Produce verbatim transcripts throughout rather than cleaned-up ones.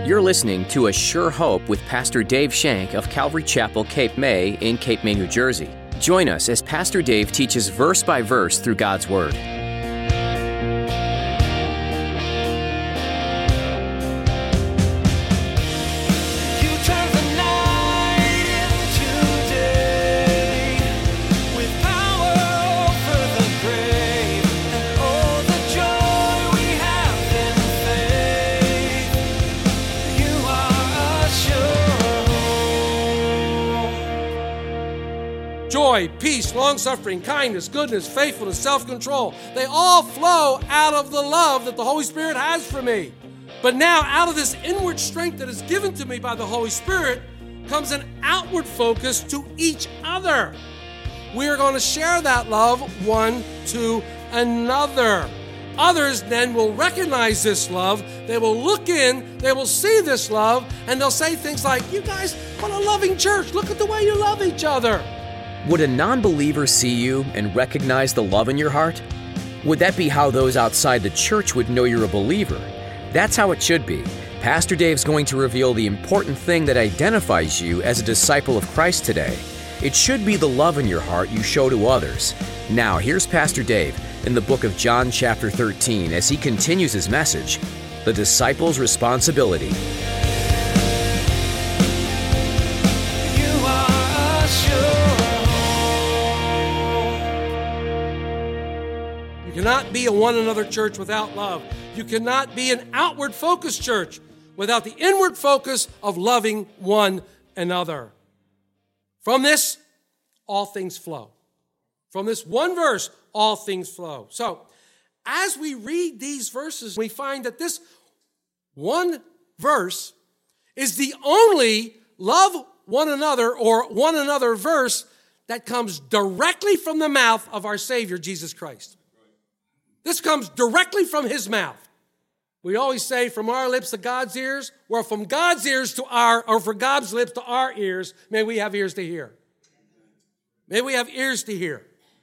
You're listening to A Sure Hope with Pastor Dave Shank of Calvary Chapel, Cape May in Cape May, New Jersey. Join us as Pastor Dave teaches verse by verse through God's Word. Joy, peace, long-suffering, kindness, goodness, faithfulness, self-control. They all flow out of the love that the Holy Spirit has for me. But now, out of this inward strength that is given to me by the Holy Spirit, comes an outward focus to each other. We are going to share that love one to another. Others then will recognize this love. They will look in, they will see this love, and they'll say things like, "You guys, what a loving church. Look at the way you love each other." Would a non-believer see you and recognize the love in your heart? Would that be how those outside the church would know you're a believer? That's how it should be. Pastor Dave's going to reveal the important thing that identifies you as a disciple of Christ today. It should be the love in your heart you show to others. Now, here's Pastor Dave in the book of John chapter thirteen as he continues his message, The Disciple's Responsibility. You cannot be a one another church without love. You cannot be an outward focused church without the inward focus of loving one another. From this, all things flow. From this one verse, all things flow. So, as we read these verses, we find that this one verse is the only love one another or one another verse that comes directly from the mouth of our Savior, Jesus Christ. This comes directly from his mouth. We always say from our lips to God's ears, or from God's ears to our, or from God's lips to our ears, may we have ears to hear. May we have ears to hear.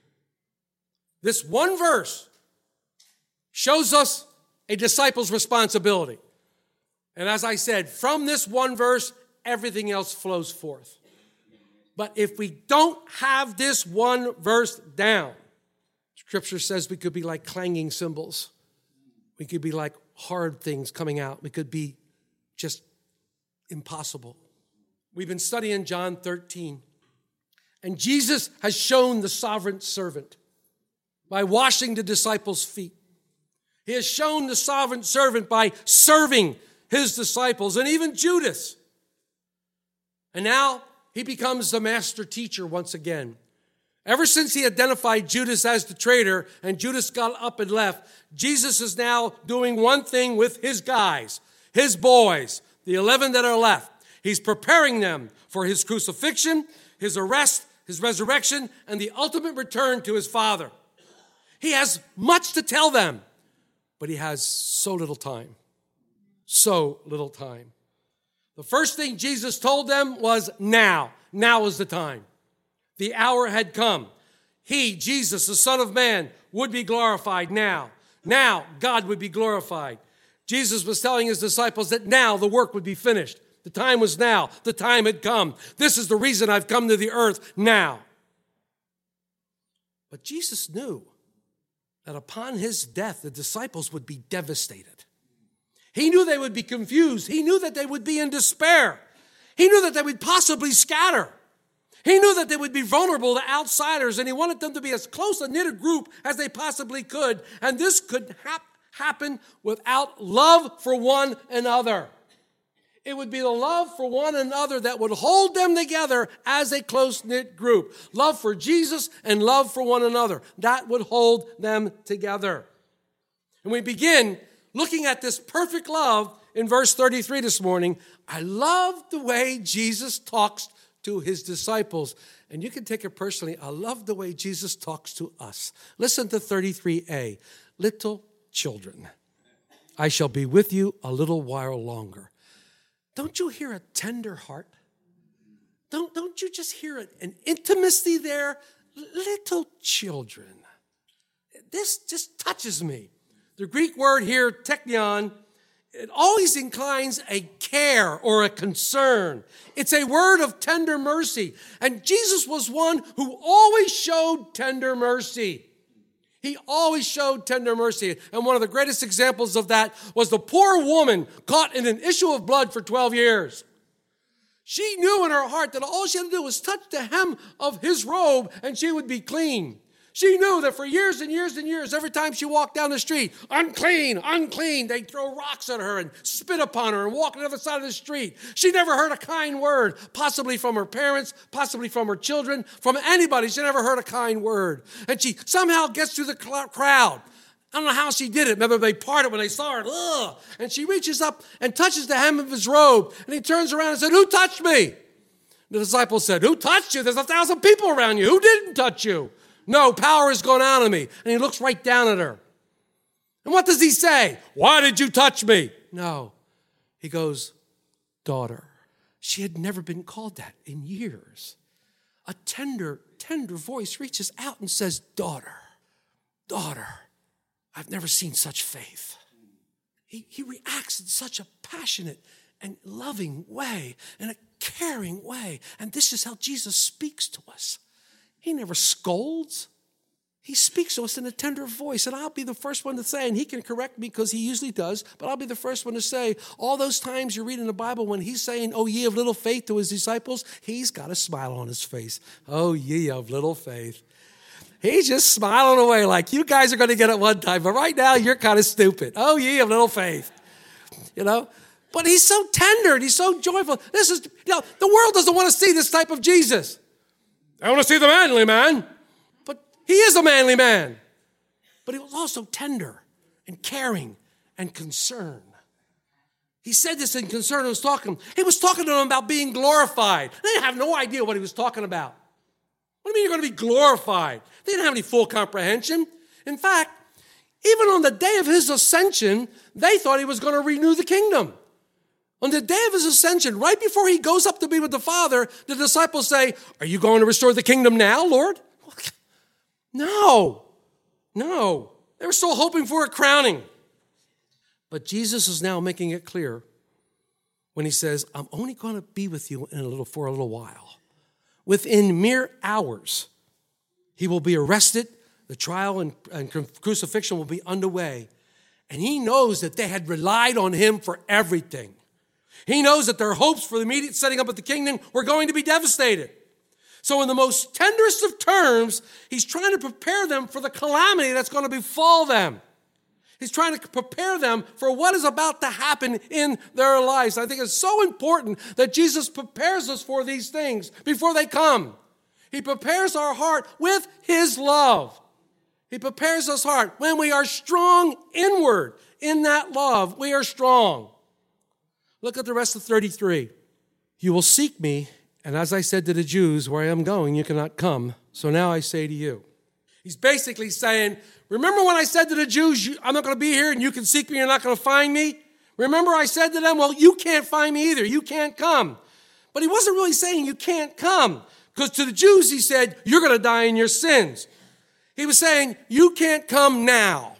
This one verse shows us a disciple's responsibility. And as I said, from this one verse, everything else flows forth. But if we don't have this one verse down, Scripture says we could be like clanging cymbals. We could be like hard things coming out. We could be just impossible. We've been studying John thirteen. And Jesus has shown the sovereign servant by washing the disciples' feet. He has shown the sovereign servant by serving his disciples and even Judas. And now he becomes the master teacher once again. Ever since he identified Judas as the traitor and Judas got up and left, Jesus is now doing one thing with his guys, his boys, the eleven that are left. He's preparing them for his crucifixion, his arrest, his resurrection, and the ultimate return to his Father. He has much to tell them, but he has so little time. So little time. The first thing Jesus told them was now. Now is the time. The hour had come. He, Jesus, the Son of Man, would be glorified now. Now, God would be glorified. Jesus was telling his disciples that now the work would be finished. The time was now. The time had come. This is the reason I've come to the earth now. But Jesus knew that upon his death, the disciples would be devastated. He knew they would be confused. He knew that they would be in despair. He knew that they would possibly scatter. He knew that they would be vulnerable to outsiders, and he wanted them to be as close a knitted group as they possibly could. And this could hap- happen without love for one another. It would be the love for one another that would hold them together as a close-knit group. Love for Jesus and love for one another. That would hold them together. And we begin looking at this perfect love in verse thirty-three this morning. I love the way Jesus talks to his disciples. And you can take it personally. I love the way Jesus talks to us. Listen to thirty-three a. Little children, I shall be with you a little while longer. Don't you hear a tender heart? Don't, don't you just hear an intimacy there? Little children. This just touches me. The Greek word here, teknion, it always inclines a care or a concern. It's a word of tender mercy. And Jesus was one who always showed tender mercy. He always showed tender mercy. And one of the greatest examples of that was the poor woman caught in an issue of blood for twelve years. She knew in her heart that all she had to do was touch the hem of his robe and she would be clean. She knew that for years and years and years, every time she walked down the street, unclean, unclean, they'd throw rocks at her and spit upon her and walk on the other side of the street. She never heard a kind word, possibly from her parents, possibly from her children, from anybody. She never heard a kind word. And she somehow gets through the crowd. I don't know how she did it. Maybe they parted when they saw her. Ugh. And she reaches up and touches the hem of his robe. And he turns around and said, "Who touched me?" The disciples said, "Who touched you? There's a thousand people around you. Who didn't touch you?" "No, power has gone out of me." And he looks right down at her. And what does he say? "Why did you touch me?" No. He goes, "Daughter." She had never been called that in years. A tender, tender voice reaches out and says, "Daughter, daughter." I've never seen such faith. He, he reacts in such a passionate and loving way, and a caring way. And this is how Jesus speaks to us. He never scolds. He speaks to us in a tender voice. And I'll be the first one to say, and he can correct me because he usually does, but I'll be the first one to say, all those times you read in the Bible when he's saying, "Oh, ye of little faith," to his disciples, he's got a smile on his face. "Oh, ye of little faith." He's just smiling away like, you guys are going to get it one time, but right now you're kind of stupid. "Oh, ye of little faith." You know? But he's so tender and he's so joyful. This is, you know, the world doesn't want to see this type of Jesus. I want to see the manly man. But he is a manly man. But he was also tender and caring and concerned. He said this in concern. He was talking, he was talking to them about being glorified. They have no idea what he was talking about. What do you mean you're going to be glorified? They didn't have any full comprehension. In fact, even on the day of his ascension, they thought he was going to renew the kingdom. On the day of his ascension, right before he goes up to be with the Father, the disciples say, "Are you going to restore the kingdom now, Lord?" No, no. They were still hoping for a crowning. But Jesus is now making it clear when he says, "I'm only going to be with you in a little for a little while." Within mere hours, he will be arrested. The trial and, and crucifixion will be underway. And he knows that they had relied on him for everything. He knows that their hopes for the immediate setting up of the kingdom were going to be devastated. So in the most tenderest of terms, he's trying to prepare them for the calamity that's going to befall them. He's trying to prepare them for what is about to happen in their lives. I think it's so important that Jesus prepares us for these things before they come. He prepares our heart with his love. He prepares us heart. When we are strong inward in that love, we are strong. Look at the rest of thirty-three. "You will seek me, and as I said to the Jews, where I am going, you cannot come. So now I say to you." He's basically saying, remember when I said to the Jews, I'm not going to be here and you can seek me, you're not going to find me? Remember I said to them, well, you can't find me either. You can't come. But he wasn't really saying you can't come, because to the Jews he said, you're going to die in your sins. He was saying, you can't come now.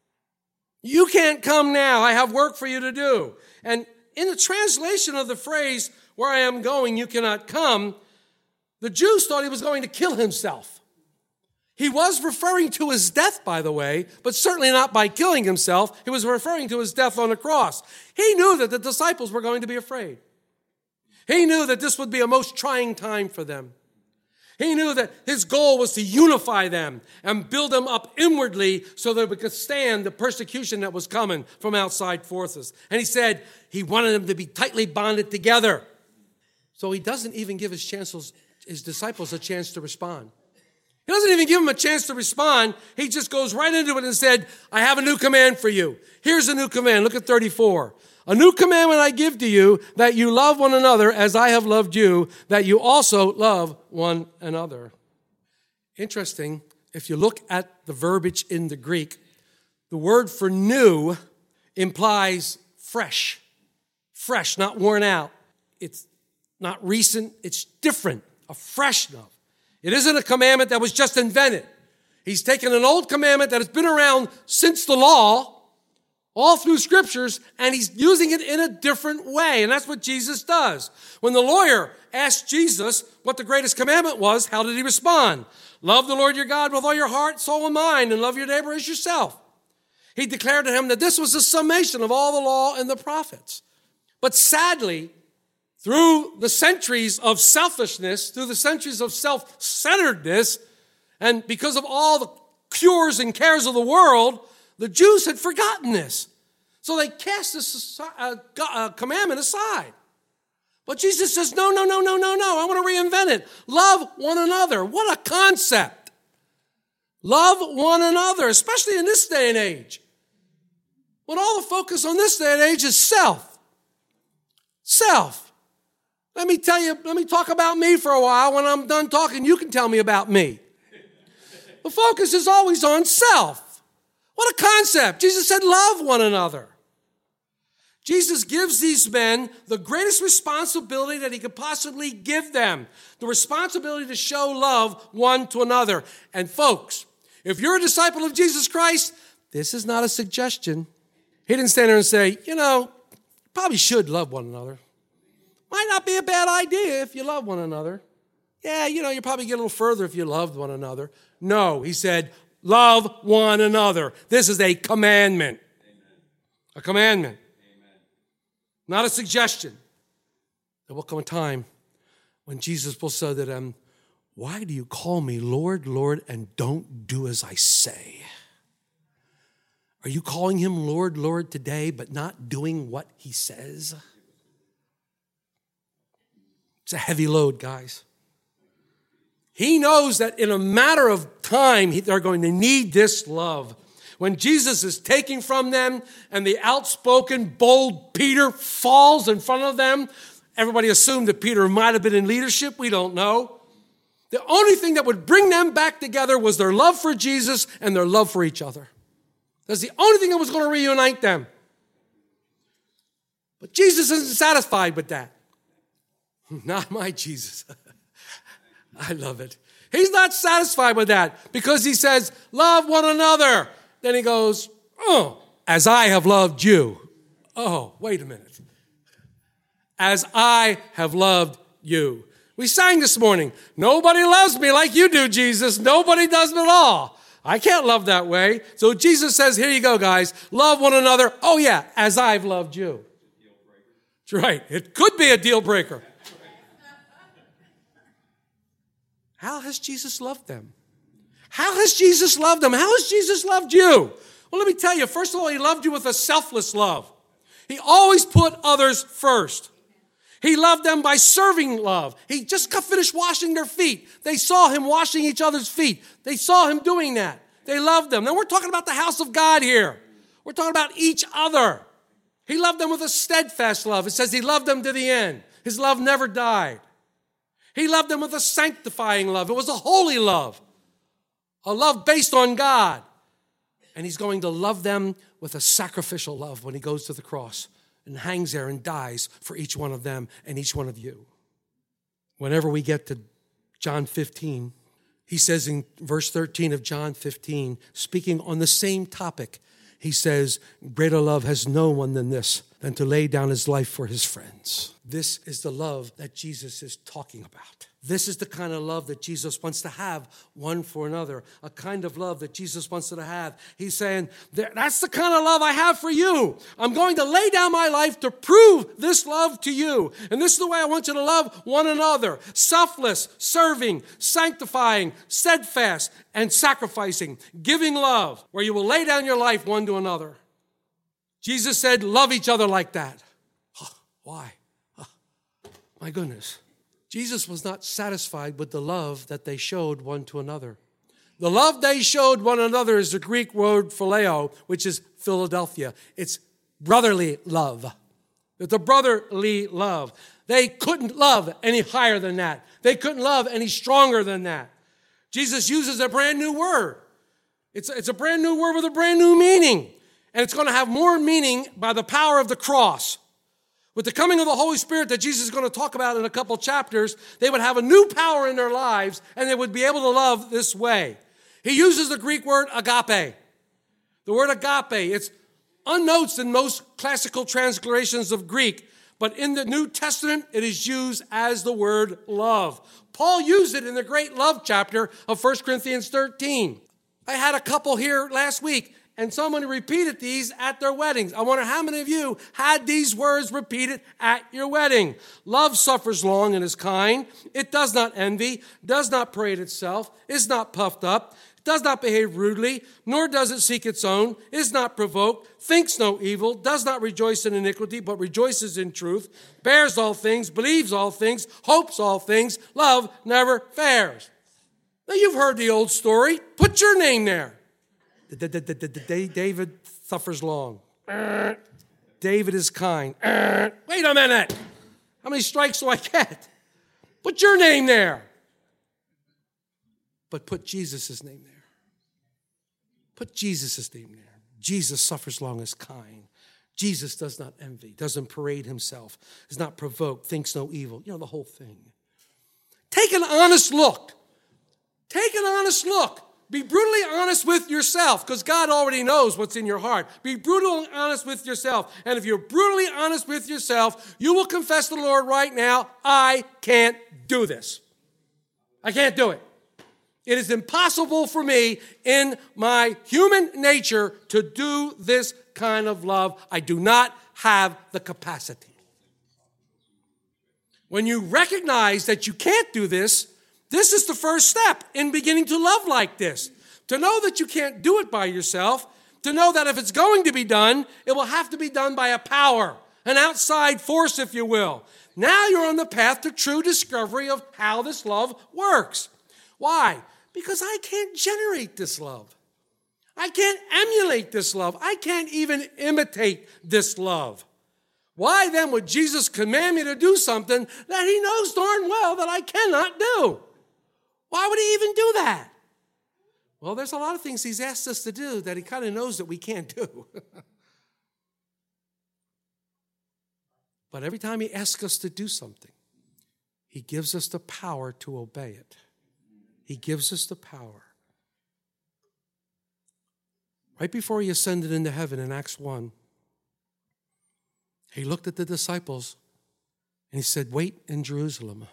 You can't come now. I have work for you to do. And in the translation of the phrase, where I am going, you cannot come, the Jews thought he was going to kill himself. He was referring to his death, by the way, but certainly not by killing himself. He was referring to his death on the cross. He knew that the disciples were going to be afraid. He knew that this would be a most trying time for them. He knew that his goal was to unify them and build them up inwardly so that we could stand the persecution that was coming from outside forces. And he said he wanted them to be tightly bonded together. So he doesn't even give his, chances, his disciples a chance to respond. He doesn't even give them a chance to respond. He just goes right into it and said, I have a new command for you. Here's a new command. Look at thirty-four. A new commandment I give to you, that you love one another as I have loved you, that you also love one another. Interesting, if you look at the verbiage in the Greek, the word for new implies fresh. Fresh, not worn out. It's not recent, it's different, a fresh love. It isn't a commandment that was just invented. He's taken an old commandment that has been around since the law, all through scriptures, and he's using it in a different way. And that's what Jesus does. When the lawyer asked Jesus what the greatest commandment was, how did he respond? Love the Lord your God with all your heart, soul, and mind, and love your neighbor as yourself. He declared to him that this was a summation of all the law and the prophets. But sadly, through the centuries of selfishness, through the centuries of self-centeredness, and because of all the cures and cares of the world, the Jews had forgotten this. So they cast this uh, uh, commandment aside. But Jesus says, no, no, no, no, no, no. I want to reinvent it. Love one another. What a concept. Love one another, especially in this day and age. When all the focus on this day and age is self. Self. Let me tell you, let me talk about me for a while. When I'm done talking, you can tell me about me. The focus is always on self. What a concept. Jesus said, love one another. Jesus gives these men the greatest responsibility that he could possibly give them. The responsibility to show love one to another. And folks, if you're a disciple of Jesus Christ, this is not a suggestion. He didn't stand there and say, you know, you probably should love one another. Might not be a bad idea if you love one another. Yeah, you know, you probably get a little further if you loved one another. No, he said, love one another. This is a commandment. Amen. A commandment. Amen. Not a suggestion. There will come a time when Jesus will say to them, why do you call me Lord, Lord, and don't do as I say? Are you calling him Lord, Lord today, but not doing what he says? It's a heavy load, guys. He knows that in a matter of time, they're going to need this love. When Jesus is taking from them and the outspoken, bold Peter falls in front of them, everybody assumed that Peter might have been in leadership. We don't know. The only thing that would bring them back together was their love for Jesus and their love for each other. That's the only thing that was going to reunite them. But Jesus isn't satisfied with that. Not my Jesus. I love it. He's not satisfied with that because he says, love one another. Then he goes, oh, as I have loved you. Oh, wait a minute. As I have loved you. We sang this morning, nobody loves me like you do, Jesus. Nobody does it at all. I can't love that way. So Jesus says, here you go, guys. Love one another. Oh, yeah, as I've loved you. That's right. It could be a deal breaker. How has Jesus loved them? How has Jesus loved them? How has Jesus loved you? Well, let me tell you, first of all, he loved you with a selfless love. He always put others first. He loved them by serving love. He just got finished washing their feet. They saw him washing each other's feet. They saw him doing that. They loved them. Now we're talking about the house of God here. We're talking about each other. He loved them with a steadfast love. It says he loved them to the end. His love never died. He loved them with a sanctifying love. It was a holy love, a love based on God. And he's going to love them with a sacrificial love when he goes to the cross and hangs there and dies for each one of them and each one of you. Whenever we get to John fifteen, he says in verse thirteen of John fifteen, speaking on the same topic, he says, greater love has no one than this, than to lay down his life for his friends. This is the love that Jesus is talking about. This is the kind of love that Jesus wants to have one for another, a kind of love that Jesus wants to have. He's saying, that's the kind of love I have for you. I'm going to lay down my life to prove this love to you. And this is the way I want you to love one another. Selfless, serving, sanctifying, steadfast, and sacrificing. Giving love, where you will lay down your life one to another. Jesus said, love each other like that. Oh, why? Oh, my goodness. Jesus was not satisfied with the love that they showed one to another. The love they showed one another is the Greek word phileo, which is Philadelphia. It's brotherly love. It's a brotherly love. They couldn't love any higher than that. They couldn't love any stronger than that. Jesus uses a brand new word. It's, it's a brand new word with a brand new meaning. And it's going to have more meaning by the power of the cross. With the coming of the Holy Spirit that Jesus is going to talk about in a couple chapters, they would have a new power in their lives and they would be able to love this way. He uses the Greek word agape. The word agape, it's unnoticed in most classical translations of Greek, but in the New Testament, it is used as the word love. Paul used it in the great love chapter of First Corinthians thirteen. I had a couple here last week, and someone repeated these at their weddings. I wonder how many of you had these words repeated at your wedding. Love suffers long and is kind. It does not envy, does not parade itself, is not puffed up, does not behave rudely, nor does it seek its own, is not provoked, thinks no evil, does not rejoice in iniquity, but rejoices in truth, bears all things, believes all things, hopes all things. Love never fails. Now, you've heard the old story. Put your name there. David suffers long. David is kind. Wait a minute. How many strikes do I get? Put your name there. But put Jesus' name there. Put Jesus' name there. Jesus suffers long, is kind. Jesus does not envy, doesn't parade himself, is not provoked, thinks no evil. You know, the whole thing. Take an honest look. Take an honest look. Be brutally honest with yourself, because God already knows what's in your heart. Be brutally honest with yourself. And if you're brutally honest with yourself, you will confess to the Lord right now, I can't do this. I can't do it. It is impossible for me in my human nature to do this kind of love. I do not have the capacity. When you recognize that you can't do this, this is the first step in beginning to love like this. To know that you can't do it by yourself, to know that if it's going to be done, it will have to be done by a power, an outside force, if you will. Now you're on the path to true discovery of how this love works. Why? Because I can't generate this love. I can't emulate this love. I can't even imitate this love. Why then would Jesus command me to do something that he knows darn well that I cannot do? Why would he even do that? Well, there's a lot of things he's asked us to do that he kind of knows that we can't do. But every time he asks us to do something, he gives us the power to obey it. He gives us the power. Right before he ascended into heaven in Acts one, he looked at the disciples and he said, wait in Jerusalem.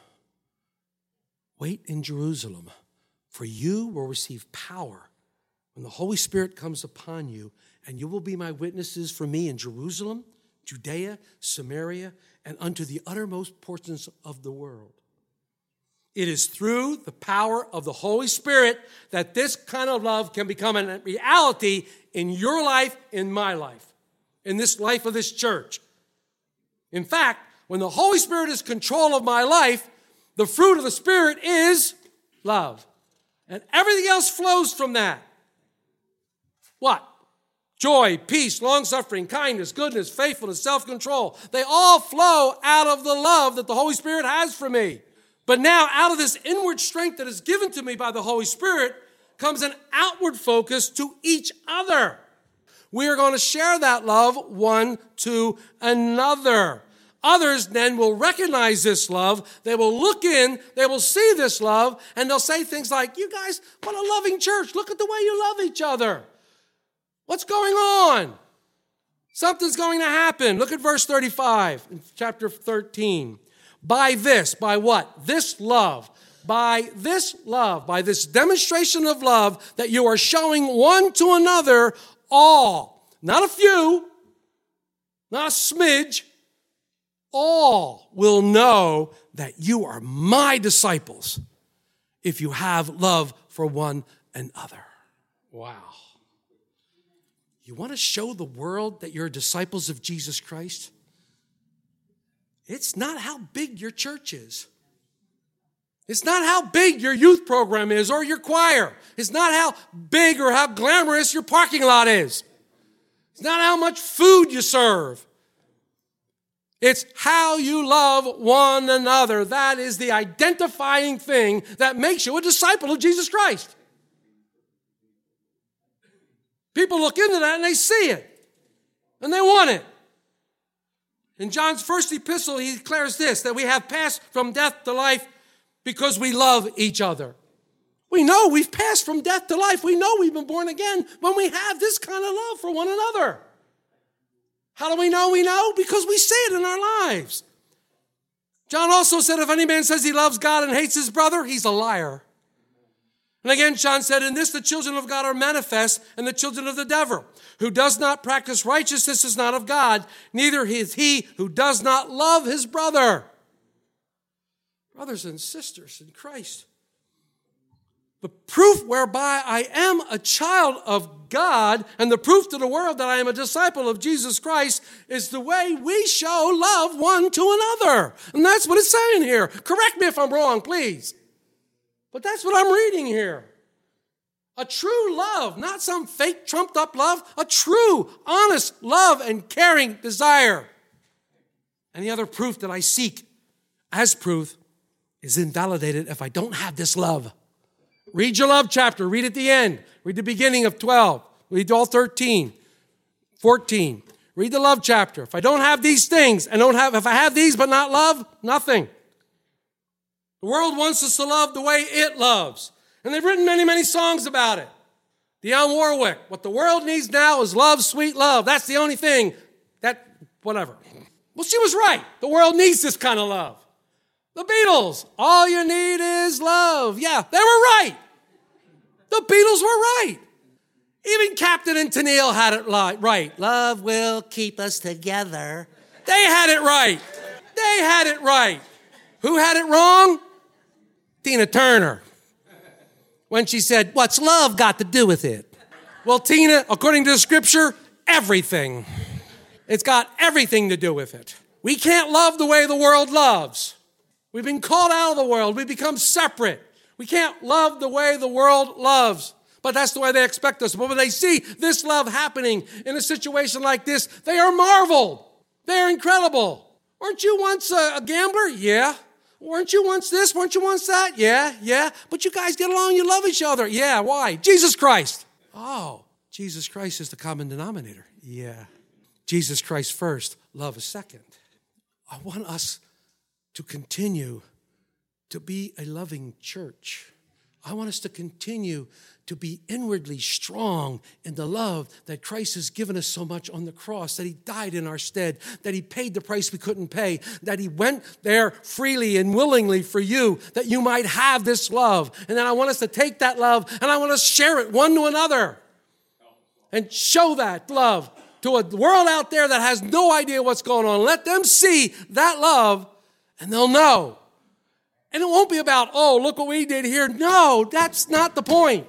Wait in Jerusalem, for you will receive power when the Holy Spirit comes upon you, and you will be my witnesses for me in Jerusalem, Judea, Samaria, and unto the uttermost portions of the world. It is through the power of the Holy Spirit that this kind of love can become a reality in your life, in my life, in this life of this church. In fact, when the Holy Spirit is in control of my life, the fruit of the Spirit is love. And everything else flows from that. What? Joy, peace, long-suffering, kindness, goodness, faithfulness, self-control. They all flow out of the love that the Holy Spirit has for me. But now, out of this inward strength that is given to me by the Holy Spirit, comes an outward focus to each other. We are going to share that love one to another. Others then will recognize this love. They will look in, they will see this love, and they'll say things like, you guys, what a loving church. Look at the way you love each other. What's going on? Something's going to happen. Look at verse thirty-five in chapter thirteen. By this, by what? This love. By this love, by this demonstration of love that you are showing one to another, all, not a few, not a smidge, all will know that you are my disciples if you have love for one another. Wow. You want to show the world that you're disciples of Jesus Christ? It's not how big your church is. It's not how big your youth program is or your choir. It's not how big or how glamorous your parking lot is. It's not how much food you serve. It's how you love one another. That is the identifying thing that makes you a disciple of Jesus Christ. People look into that and they see it. And they want it. In John's first epistle, he declares this, that we have passed from death to life because we love each other. We know we've passed from death to life. We know we've been born again when we have this kind of love for one another. How do we know we know? Because we see it in our lives. John also said, if any man says he loves God and hates his brother, he's a liar. And again, John said, in this the children of God are manifest, and the children of the devil. Who does not practice righteousness is not of God, neither is he who does not love his brother. Brothers and sisters in Christ, the proof whereby I am a child of God and the proof to the world that I am a disciple of Jesus Christ is the way we show love one to another. And that's what it's saying here. Correct me if I'm wrong, please. But that's what I'm reading here. A true love, not some fake trumped up love, a true, honest love and caring desire. And the other proof that I seek as proof is invalidated if I don't have this love. Read your love chapter. Read at the end. Read the beginning of twelve. Read all thirteen, fourteen. Read the love chapter. If I don't have these things, and don't have, if I have these but not love, nothing. The world wants us to love the way it loves. And they've written many, many songs about it. Dionne Warwick, what the world needs now is love, sweet love. That's the only thing that, whatever. Well, she was right. The world needs this kind of love. The Beatles, all you need is love. Yeah, they were right. The Beatles were right. Even Captain and Tennille had it right. Love will keep us together. They had it right. They had it right. Who had it wrong? Tina Turner. When she said, what's love got to do with it? Well, Tina, according to the scripture, everything. It's got everything to do with it. We can't love the way the world loves. We've been called out of the world. We become separate. We can't love the way the world loves. But that's the way they expect us. But when they see this love happening in a situation like this, they are marveled. They are incredible. Weren't you once a, a gambler? Yeah. Weren't you once this? Weren't you once that? Yeah, yeah. But you guys get along. You love each other. Yeah, why? Jesus Christ. Oh, Jesus Christ is the common denominator. Yeah. Jesus Christ first, love is second. I want us to continue to be a loving church. I want us to continue to be inwardly strong in the love that Christ has given us so much on the cross, that he died in our stead, that he paid the price we couldn't pay, that he went there freely and willingly for you, that you might have this love. And then I want us to take that love and I want to share it one to another and show that love to a world out there that has no idea what's going on. Let them see that love and they'll know. And it won't be about, oh, look what we did here. No, that's not the point.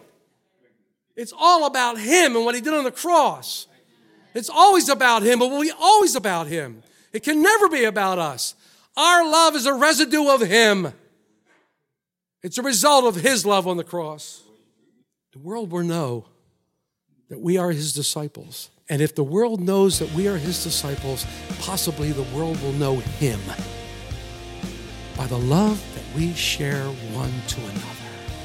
It's all about him and what he did on the cross. It's always about him, but it will be always about him. It can never be about us. Our love is a residue of him. It's a result of his love on the cross. The world will know that we are his disciples. And if the world knows that we are his disciples, possibly the world will know him by the love that we share one to another.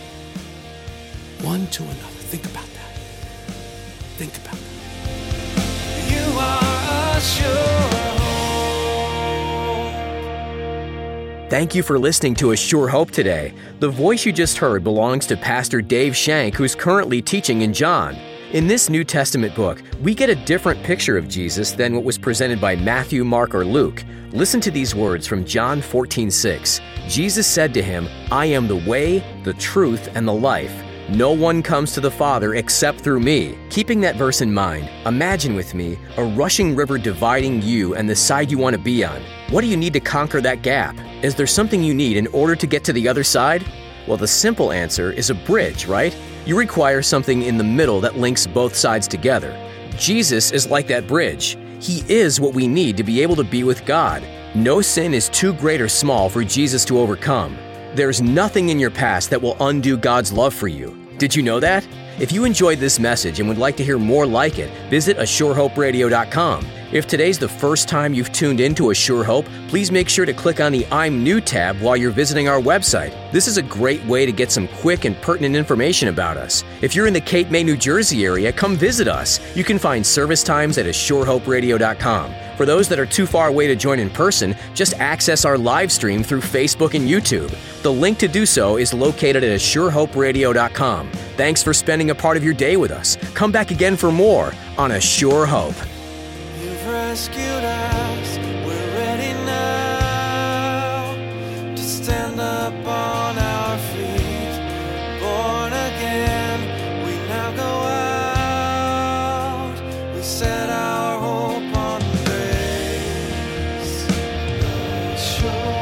One to another. Think about that. Think about that. You are a sure hope. Thank you for listening to A Sure Hope today. The voice you just heard belongs to Pastor Dave Shank, who's currently teaching in John. In this New Testament book, we get a different picture of Jesus than what was presented by Matthew, Mark, or Luke. Listen to these words from John fourteen six. Jesus said to him, I am the way, the truth, and the life. No one comes to the Father except through me. Keeping that verse in mind, imagine with me a rushing river dividing you and the side you want to be on. What do you need to conquer that gap? Is there something you need in order to get to the other side? Well, the simple answer is a bridge, right? You require something in the middle that links both sides together. Jesus is like that bridge. He is what we need to be able to be with God. No sin is too great or small for Jesus to overcome. There's nothing in your past that will undo God's love for you. Did you know that? If you enjoyed this message and would like to hear more like it, visit a sure hope radio dot com. If today's the first time you've tuned into A Sure Hope, please make sure to click on the I'm New tab while you're visiting our website. This is a great way to get some quick and pertinent information about us. If you're in the Cape May, New Jersey area, come visit us. You can find service times at a sure hope radio dot com. For those that are too far away to join in person, just access our live stream through Facebook and YouTube. The link to do so is located at a sure hope radio dot com. Thanks for spending a part of your day with us. Come back again for more on A Sure Hope. You've rescued us. We're ready now to stand up on our feet. Born again, we now go out. We set our hope on grace. Sure.